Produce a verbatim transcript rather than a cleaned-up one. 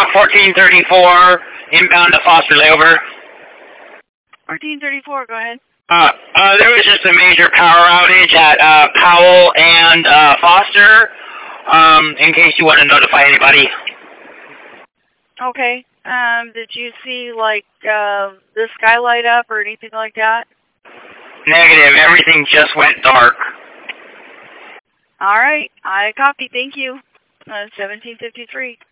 fourteen thirty-four, inbound to Foster layover. fourteen thirty-four, go ahead. Uh, uh, there was just a major power outage at uh, Powell and uh, Foster, um, in case you want to notify anybody. Okay. Um, did you see, like, uh, the sky light up or anything like that? Negative. Everything just went dark. All right. I copy. Thank you. Uh, seventeen fifty-three.